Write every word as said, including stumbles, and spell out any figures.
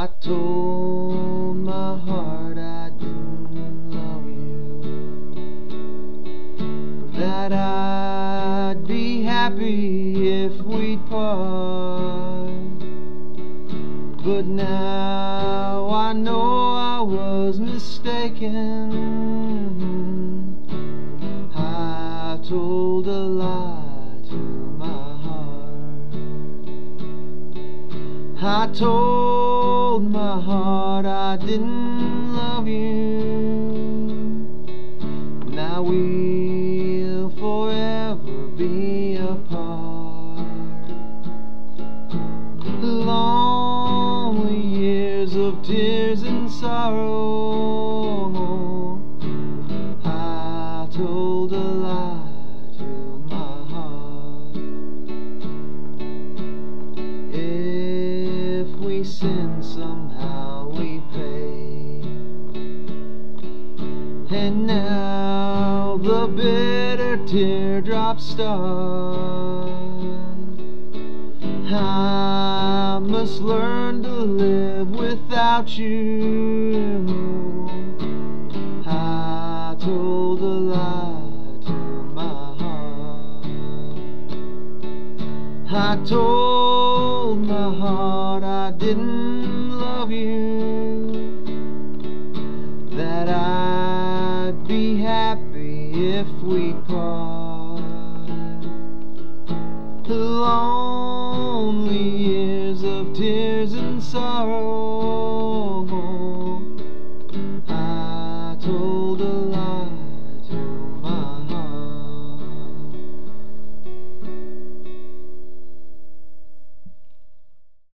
I told my heart I didn't love you, that I'd be happy if we'd part. But now I know I was mistaken. I told a lie to my heart. I told my heart I didn't love you. Now we'll forever be apart. Lonely years of tears and sorrow, I told a lie to my heart. If we sin, somehow we pay, and now the bitter teardrops start. I must learn to live without you. I told a lie to my heart. I told my heart I didn't love you, that I'd be happy if we'd part. Lonely years of tears and sorrow,